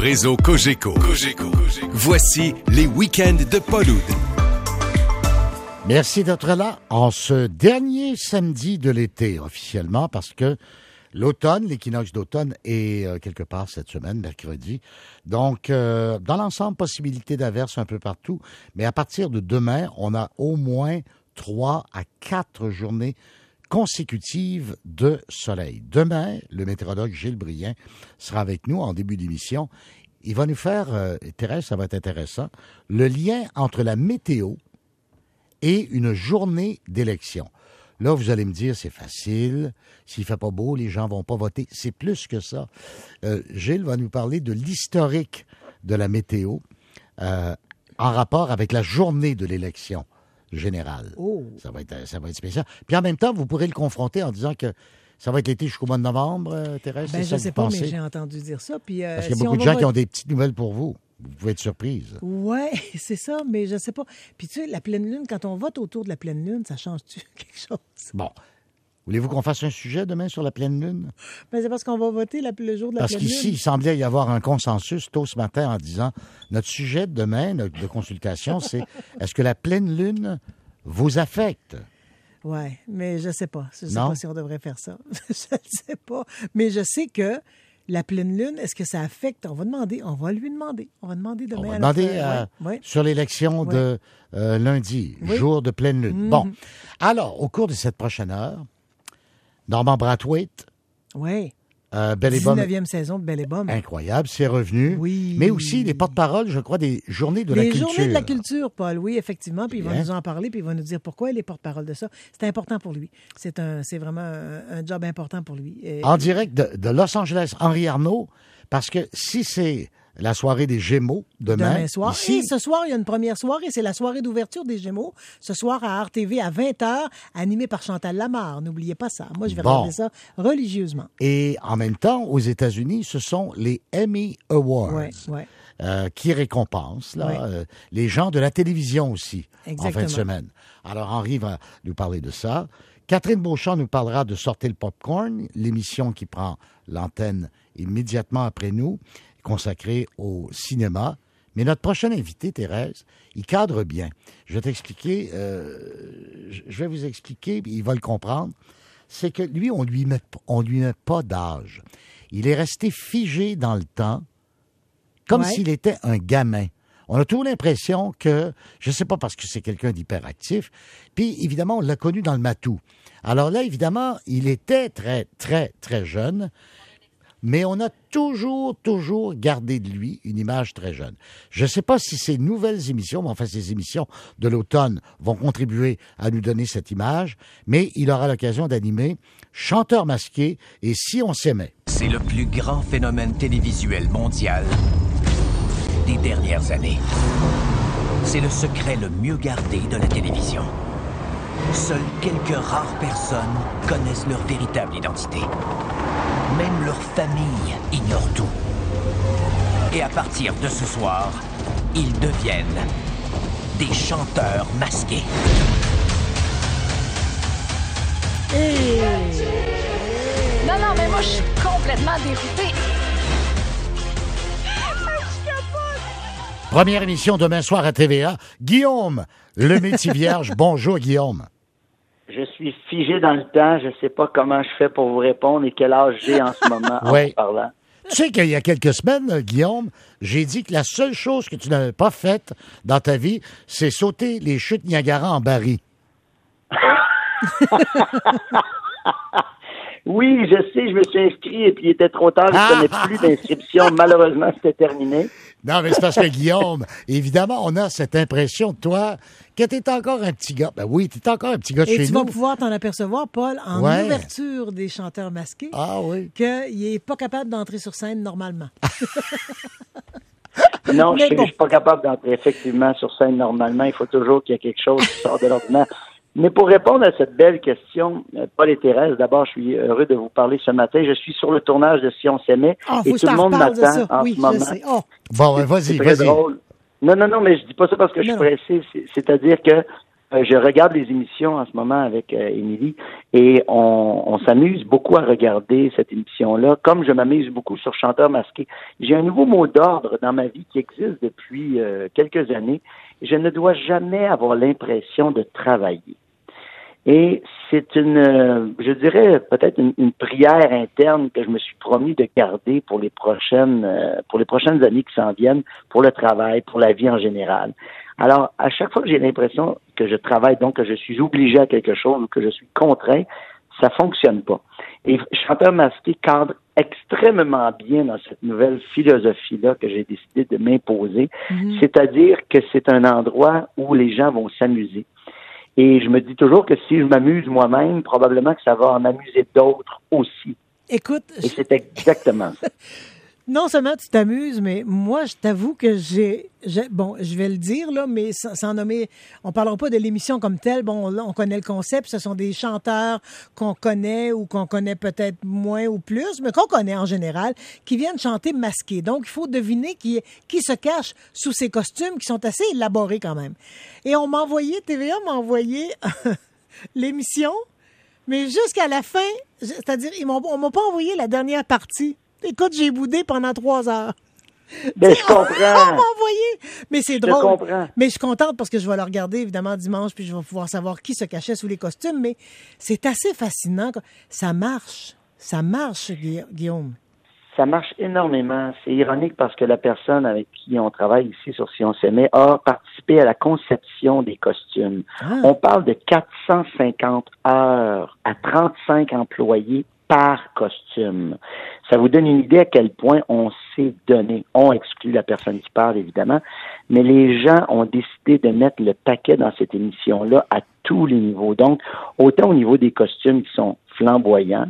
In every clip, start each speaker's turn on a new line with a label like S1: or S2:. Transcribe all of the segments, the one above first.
S1: réseau Cogeco. Voici les week-ends de Paul Oud.
S2: Merci d'être là en ce dernier samedi de l'été, officiellement, parce que l'automne, l'équinoxe d'automne est quelque part cette semaine, mercredi. Donc, dans l'ensemble, possibilité d'averses un peu partout. Mais à partir de demain, on a au moins 3 à 4 journées consécutives de soleil. Demain, le météorologue Gilles Brien sera avec nous en début d'émission. Il va nous faire, Thérèse, ça va être intéressant, le lien entre la météo et une journée d'élection. Là, vous allez me dire, c'est facile. S'il ne fait pas beau, les gens ne vont pas voter. C'est plus que ça. Gilles va nous parler de l'historique de la météo en rapport avec la journée de l'élection générale. Oh. Ça va être spécial. Puis en même temps, vous pourrez le confronter en disant que ça va être l'été jusqu'au mois de novembre, Thérèse?
S3: Je ne sais pas, mais j'ai entendu dire ça. Puis,
S2: parce qu'il y a beaucoup de gens qui ont des petites nouvelles pour vous. Vous pouvez être surprise.
S3: Oui, c'est ça, mais je ne sais pas. Puis tu sais, la pleine lune, quand on vote autour de la pleine lune, ça change-tu quelque chose?
S2: Bon. Voulez-vous qu'on fasse un sujet demain sur la pleine lune?
S3: Ben, c'est parce qu'on va voter le jour de la pleine lune.
S2: Parce qu'ici, il semblait y avoir un consensus tôt ce matin en disant notre sujet de demain, de consultation, c'est est-ce que la pleine lune vous affecte?
S3: Oui, mais je ne sais pas. Je ne sais pas si on devrait faire ça. Je ne sais pas. Mais je sais que la pleine lune, est-ce que ça affecte? On va lui demander. On va demander demain.
S2: On va demander sur l'élection de lundi, jour de pleine lune. Bon. Alors, au cours de cette prochaine heure, Normand Brathwaite.
S3: Oui.
S2: Bell et Bomm.
S3: 19e saison de Bell et Bomm.
S2: Incroyable, c'est revenu.
S3: Oui.
S2: Mais aussi les porte-paroles, je crois, des journées de la culture.
S3: Les journées de la culture, Paul, oui, effectivement. Puis il va nous en parler, puis il va nous dire pourquoi il est porte-parole de ça. C'est important pour lui. C'est vraiment un job important pour lui.
S2: En direct de Los Angeles, Henri Arnaud, parce que si c'est la soirée des Gémeaux demain
S3: soir.
S2: Ici,
S3: et ce soir, il y a une première soirée. C'est la soirée d'ouverture des Gémeaux. Ce soir à RTV à 20h, animée par Chantal Lamarre. N'oubliez pas ça. Moi, je vais regarder ça religieusement.
S2: Et en même temps, aux États-Unis, ce sont les Emmy Awards qui récompensent les gens de la télévision aussi. Exactement. En fin de semaine. Alors, Henri va nous parler de ça. Catherine Beauchamp nous parlera de Sortez le popcorn, l'émission qui prend l'antenne immédiatement après nous, consacré au cinéma. Mais notre prochain invité, Thérèse, il cadre bien. Je vais t'expliquer, je vais vous expliquer, il va le comprendre. C'est que lui, on lui met pas d'âge. Il est resté figé dans le temps, comme s'il était un gamin. On a toujours l'impression que, je ne sais pas parce que c'est quelqu'un d'hyperactif, puis évidemment, on l'a connu dans le matou. Alors là, évidemment, il était très, très, très jeune, mais on a toujours gardé de lui une image très jeune. Je ne sais pas si ces nouvelles émissions, mais enfin ces émissions de l'automne vont contribuer à nous donner cette image, mais il aura l'occasion d'animer Chanteur masqué et Si on s'aimait.
S4: C'est le plus grand phénomène télévisuel mondial des dernières années. C'est le secret le mieux gardé de la télévision. Seules quelques rares personnes connaissent leur véritable identité. Même leur famille ignore tout. Et à partir de ce soir, ils deviennent des chanteurs masqués.
S5: Non, mais moi, je suis complètement déroutée.
S2: Première émission demain soir à TVA. Guillaume, le métier vierge. Bonjour, Guillaume.
S6: Je suis figé dans le temps. Je ne sais pas comment je fais pour vous répondre et quel âge j'ai en ce moment en vous parlant.
S2: Tu sais qu'il y a quelques semaines, Guillaume, j'ai dit que la seule chose que tu n'avais pas faite dans ta vie, c'est sauter les chutes Niagara en Barry.
S6: Oui, je sais, je me suis inscrit et puis il était trop tard, je ne connais plus d'inscription. Malheureusement, c'était terminé.
S2: Non, mais c'est parce que, Guillaume, évidemment, on a cette impression de toi que tu es encore un petit gars. Ben oui, tu es encore un petit gars de chez nous.
S3: Et tu vas pouvoir t'en apercevoir, Paul, en ouverture des chanteurs masqués, qu'il n'est pas capable d'entrer sur scène normalement.
S6: Non, je ne suis pas capable d'entrer effectivement sur scène normalement. Il faut toujours qu'il y ait quelque chose qui sort de l'ordinaire. Mais pour répondre à cette belle question, Paul et Thérèse, d'abord, je suis heureux de vous parler ce matin. Je suis sur le tournage de Si on s'aimait et tout le monde m'attend en ce moment.
S2: Bon, vas-y.
S6: Drôle. Non, mais je dis pas ça parce que je suis pressé. C'est-à-dire que Je regarde les émissions en ce moment avec Émilie et on s'amuse beaucoup à regarder cette émission-là, comme je m'amuse beaucoup sur Chanteur masqué. J'ai un nouveau mot d'ordre dans ma vie qui existe depuis quelques années. Je ne dois jamais avoir l'impression de travailler. Et c'est je dirais peut-être une prière interne que je me suis promis de garder pour les prochaines années qui s'en viennent, pour le travail, pour la vie en général. Alors, à chaque fois que j'ai l'impression que je travaille, donc que je suis obligé à quelque chose ou que je suis contraint, ça fonctionne pas. Et Chanteur masqué cadre extrêmement bien dans cette nouvelle philosophie-là que j'ai décidé de m'imposer, c'est-à-dire que c'est un endroit où les gens vont s'amuser. Et je me dis toujours que si je m'amuse moi-même, probablement que ça va en amuser d'autres aussi.
S3: Écoute...
S6: Et c'est exactement ça.
S3: Non seulement tu t'amuses, mais moi, je t'avoue que bon, je vais le dire, là, mais sans nommer... On parlera pas de l'émission comme telle. Bon, là, on connaît le concept. Ce sont des chanteurs qu'on connaît ou qu'on connaît peut-être moins ou plus, mais qu'on connaît en général, qui viennent chanter masqués. Donc, il faut deviner qui se cache sous ces costumes qui sont assez élaborés quand même. Et TVA m'a envoyé l'émission, mais jusqu'à la fin, c'est-à-dire, on m'a pas envoyé la dernière partie. Écoute, j'ai boudé pendant 3 heures.
S6: Ben, je comprends.
S3: On m'a envoyé. Mais c'est drôle.
S6: Je comprends.
S3: Mais je suis contente parce que je vais le regarder, évidemment, dimanche, puis je vais pouvoir savoir qui se cachait sous les costumes. Mais c'est assez fascinant. Ça marche. Ça marche, Guillaume.
S6: Ça marche énormément. C'est ironique parce que la personne avec qui on travaille ici sur Si on s'aimait a participé à la conception des costumes. Ah. On parle de 450 heures à 35 employés par costume. Ça vous donne une idée à quel point on s'est donné. On exclut la personne qui parle, évidemment, mais les gens ont décidé de mettre le paquet dans cette émission-là à tous les niveaux. Donc, autant au niveau des costumes qui sont flamboyants,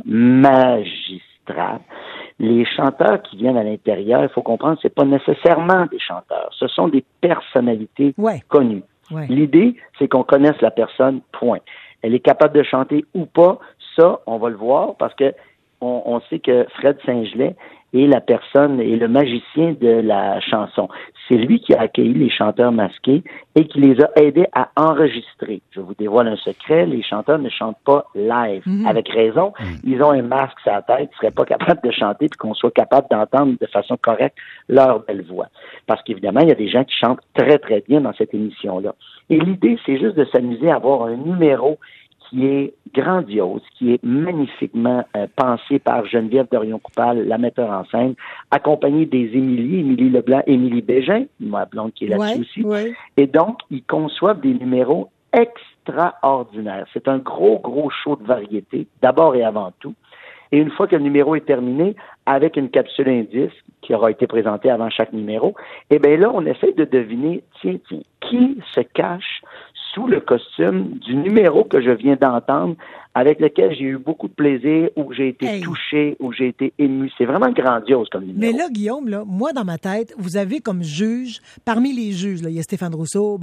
S6: magistrats, les chanteurs qui viennent à l'intérieur, il faut comprendre, c'est pas nécessairement des chanteurs. Ce sont des personnalités connues. Ouais. L'idée, c'est qu'on connaisse la personne, point. Elle est capable de chanter ou pas, ça, on va le voir parce que on sait que Fred Saint-Gelais est la personne et le magicien de la chanson. C'est lui qui a accueilli les chanteurs masqués et qui les a aidés à enregistrer. Je vous dévoile un secret, les chanteurs ne chantent pas live. Avec raison, ils ont un masque sur la tête, ils seraient pas capables de chanter puis qu'on soit capable d'entendre de façon correcte leur belle voix. Parce qu'évidemment, il y a des gens qui chantent très, très bien dans cette émission-là. Et l'idée, c'est juste de s'amuser à avoir un numéro qui est grandiose, qui est magnifiquement pensé par Geneviève Dorion-Coupal, la metteur en scène, accompagnée des Émilie Leblanc, Émilie Bégin, ma blonde qui est là-dessus aussi. Ouais. Et donc, ils conçoivent des numéros extraordinaires. C'est un gros show de variété, d'abord et avant tout. Et une fois que le numéro est terminé, avec une capsule indice qui aura été présentée avant chaque numéro, eh bien là, on essaie de deviner, tiens, qui se cache sous le costume du numéro que je viens d'entendre, avec lequel j'ai eu beaucoup de plaisir, où j'ai été touché, où j'ai été ému. C'est vraiment grandiose comme numéro.
S3: Mais là, Guillaume, là, moi, dans ma tête, vous avez comme juge, parmi les juges, là, il y a Stéphane Rousseau,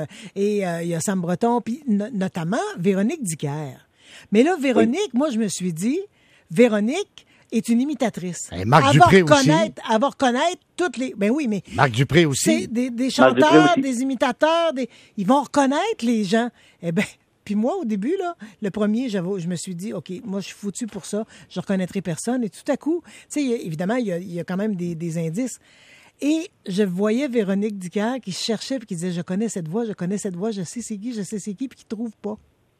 S3: et il y a Sam Breton, puis notamment Véronique Dicker. Mais là, Véronique, moi, je me suis dit, Véronique est une imitatrice.
S2: Et Marc Dupré aussi.
S3: Elle va reconnaître toutes les... Ben oui, mais...
S2: Marc Dupré aussi.
S3: C'est des chanteurs, des imitateurs, ils vont reconnaître les gens. Eh bien, puis moi, au début, là, le premier, je me suis dit, OK, moi, je suis foutu pour ça, je reconnaîtrai personne. Et tout à coup, tu sais, évidemment, il y a quand même des indices. Et je voyais Véronique Dicker qui cherchait puis qui disait, je connais cette voix, je sais c'est qui, puis qui ne trouve pas.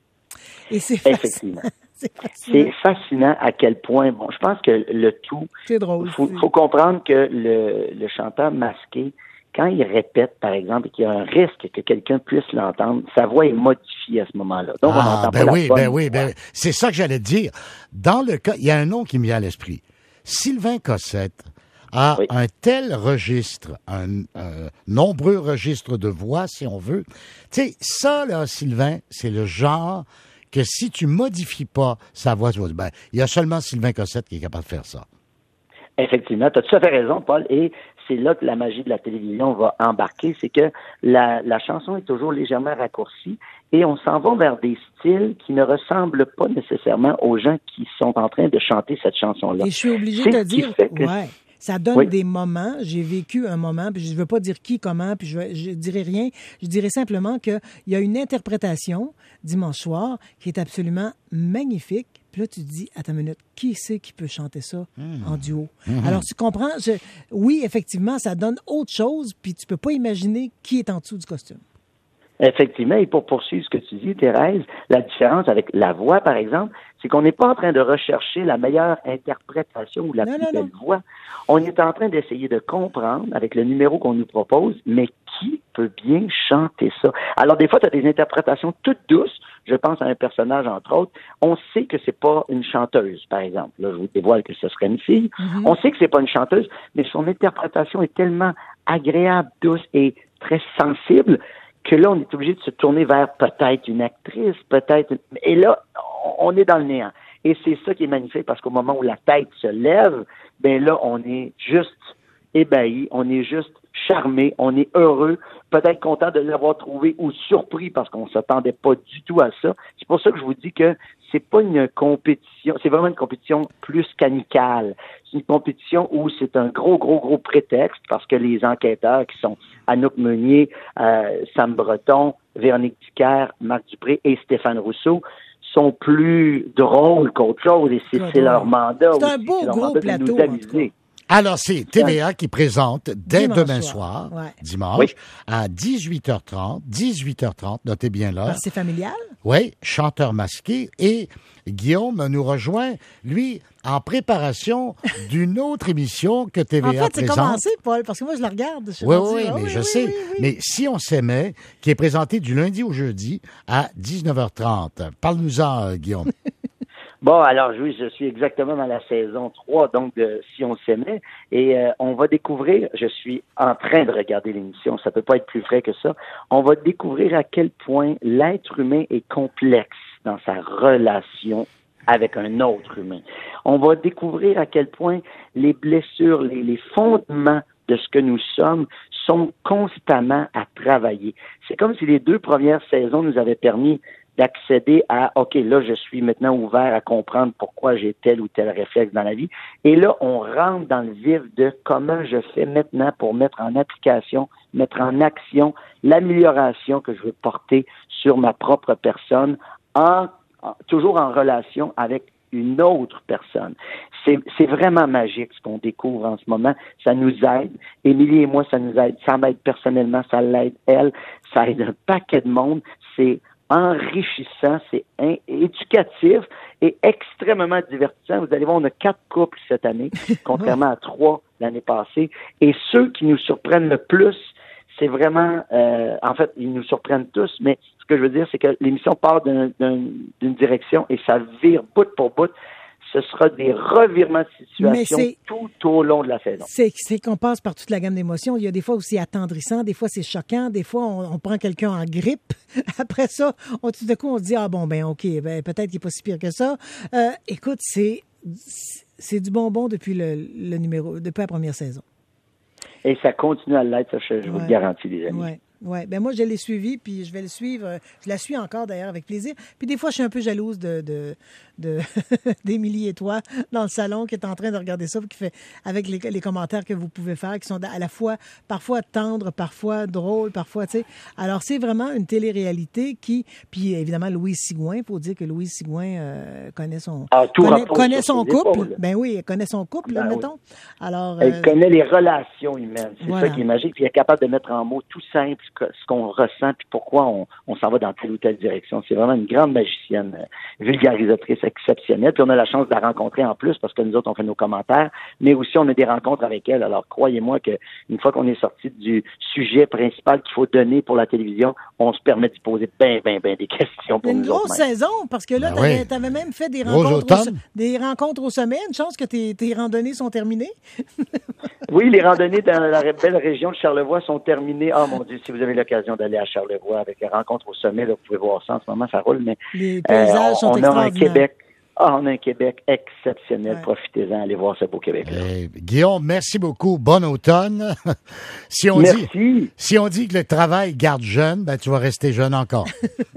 S3: Et c'est
S6: effectivement. C'est fascinant à quel point, bon, je pense que le tout,
S3: c'est drôle.
S6: Faut comprendre que le chanteur masqué, quand il répète, par exemple, et qu'il y a un risque que quelqu'un puisse l'entendre, sa voix est modifiée à ce moment-là. Donc, on n'entend pas la bonne voix.
S2: C'est ça que j'allais te dire. Dans le cas, il y a un nom qui me vient à l'esprit. Sylvain Cossette a un tel registre, un nombreux registre de voix, si on veut. Tu sais, ça, là, Sylvain, c'est le genre que si tu modifies pas sa voix, tu vas dire, ben, il y a seulement Sylvain Cossette qui est capable de faire ça.
S6: Effectivement, tu as tout à fait raison, Paul, et c'est là que la magie de la télévision va embarquer, c'est que la chanson est toujours légèrement raccourcie et on s'en va vers des styles qui ne ressemblent pas nécessairement aux gens qui sont en train de chanter cette chanson-là.
S3: Et je suis obligée de te dire, Ça donne des moments. J'ai vécu un moment, puis je ne veux pas dire qui, comment, puis je dirais rien. Je dirais simplement qu'il y a une interprétation dimanche soir qui est absolument magnifique. Puis là, tu te dis, attends une minute, qui c'est qui peut chanter ça en duo? Alors, tu comprends? Oui, effectivement, ça donne autre chose, puis tu peux pas imaginer qui est en dessous du costume.
S6: Effectivement, et pour poursuivre ce que tu dis, Thérèse, la différence avec la voix, par exemple, c'est qu'on n'est pas en train de rechercher la meilleure interprétation ou la plus belle voix. On est en train d'essayer de comprendre, avec le numéro qu'on nous propose, mais qui peut bien chanter ça? Alors, des fois, tu as des interprétations toutes douces. Je pense à un personnage, entre autres. On sait que c'est pas une chanteuse, par exemple. Là, je vous dévoile que ce serait une fille. On sait que c'est pas une chanteuse, mais son interprétation est tellement agréable, douce et très sensible que là, on est obligé de se tourner vers peut-être une actrice, Et là, on est dans le néant. Et c'est ça qui est magnifique, parce qu'au moment où la tête se lève, ben là, on est juste ébahi, on est juste charmé, on est heureux, peut-être content de l'avoir trouvé ou surpris parce qu'on s'attendait pas du tout à ça. C'est pour ça que je vous dis que c'est pas une compétition, c'est vraiment une compétition plus qu'amicale. C'est une compétition où c'est un gros prétexte parce que les enquêteurs qui sont Anouk Meunier, Sam Breton, Véronique Dicker, Marc Dupré et Stéphane Rousseau sont plus drôles qu'autre chose et c'est leur mandat.
S3: C'est un beau gros plateau.
S2: Alors, c'est TVA qui présente dès demain soir, dimanche, à 18h30, notez bien là.
S3: C'est familial?
S2: Oui, chanteur masqué. Et Guillaume nous rejoint, lui, en préparation d'une autre émission que TVA présente.
S3: En fait, c'est commencé, Paul, parce que moi, je la regarde.
S2: Oui, mais je sais. Oui. Mais Si on s'aimait, qui est présenté du lundi au jeudi à 19h30. Parle-nous-en, Guillaume.
S6: Bon, alors oui, je suis exactement dans la saison 3, donc de Si on s'aimait, et on va découvrir, je suis en train de regarder l'émission, ça peut pas être plus frais que ça, on va découvrir à quel point l'être humain est complexe dans sa relation avec un autre humain. On va découvrir à quel point les blessures, les fondements de ce que nous sommes sont constamment à travailler. C'est comme si les 2 premières saisons nous avaient permis d'accéder à, OK, là, je suis maintenant ouvert à comprendre pourquoi j'ai tel ou tel réflexe dans la vie. Et là, on rentre dans le vif de comment je fais maintenant pour mettre en application, mettre en action l'amélioration que je veux porter sur ma propre personne, toujours en relation avec une autre personne. C'est vraiment magique ce qu'on découvre en ce moment. Ça nous aide. Émilie et moi, ça nous aide. Ça m'aide personnellement, ça l'aide elle. Ça aide un paquet de monde. C'est enrichissant, c'est éducatif et extrêmement divertissant. Vous allez voir, on a 4 couples cette année, contrairement à 3 l'année passée. Et ceux qui nous surprennent le plus, c'est vraiment... en fait, ils nous surprennent tous, mais ce que je veux dire, c'est que l'émission part d'une direction et ça vire bout pour bout. Ce sera des revirements de situation tout au long de la saison.
S3: C'est qu'on passe par toute la gamme d'émotions. Il y a des fois où c'est attendrissant, des fois c'est choquant, des fois on prend quelqu'un en grippe. Après ça, tout d'un coup, on se dit, OK, peut-être qu'il n'est pas si pire que ça. Écoute, c'est du bonbon depuis depuis la première saison.
S6: Et ça continue à l'être, ça, je vous le garantis, les amis.
S3: Oui, moi je l'ai suivi, puis je vais le suivre. Je la suis encore d'ailleurs avec plaisir. Puis des fois, je suis un peu jalouse d'Émilie et toi dans le salon qui est en train de regarder ça, qui fait avec les commentaires que vous pouvez faire, qui sont à la fois parfois tendres, parfois drôles, parfois, tu sais. Alors c'est vraiment une télé-réalité puis évidemment Louise Sigouin, il faut dire que Louise Sigouin connaît son couple. Ben oui, elle connaît son couple, mettons. Alors
S6: elle connaît les relations humaines. C'est ça qui est magique. Puis elle est capable de mettre en mots tout simple ce qu'on ressent puis pourquoi on s'en va dans telle ou telle direction. C'est vraiment une grande magicienne, vulgarisatrice exceptionnelle. Puis on a la chance de la rencontrer en plus parce que nous autres, on fait nos commentaires, mais aussi on a des rencontres avec elle. Alors croyez-moi qu'une fois qu'on est sorti du sujet principal qu'il faut donner pour la télévision, on se permet d'y poser ben des questions pour nous autres.
S3: Une grosse saison, parce que là, t'avais même fait des rencontres au sommet. Une chance que tes randonnées sont terminées.
S6: Oui, les randonnées dans la belle région de Charlevoix sont terminées. Oh mon Dieu, si vous avez l'occasion d'aller à Charlevoix avec les rencontres au sommet, là, vous pouvez voir ça en ce moment, ça roule, mais
S3: les paysages sont
S6: on a en Québec. Ah, on a un Québec exceptionnel. Ouais. Profitez-en, allez voir ce beau Québec-là.
S2: Guillaume, merci beaucoup. Bon automne. Si on dit que le travail garde jeune, ben tu vas rester jeune encore.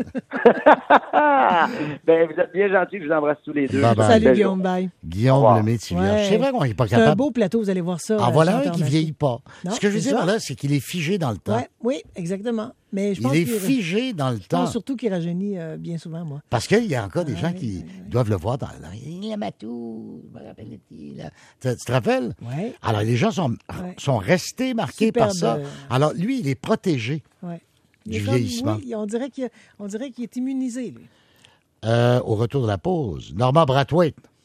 S6: Ben, vous êtes bien gentils, je vous embrasse tous les deux.
S2: Bye bye.
S3: Salut Guillaume, bye.
S2: Guillaume le métier. Ouais. C'est vrai qu'on n'est pas capable.
S3: C'est un beau plateau, vous allez voir ça.
S2: En voilà un qui ne vieillit pas. Non, ce que je veux dire là, c'est qu'il est figé dans le temps.
S3: Ouais, oui, exactement. Mais je pense
S2: il est figé dans le temps.
S3: Je pense surtout qu'il rajeunit bien souvent, moi.
S2: Parce qu'il y a encore des gens qui doivent le voir dans la Matou, tu te rappelles?
S3: Oui.
S2: Alors, les gens sont restés marqués par ça. Alors, lui, il est protégé du vieillissement.
S3: Oui, on dirait qu'il est immunisé, lui.
S2: Au retour de la pause, Normand Brathwaite.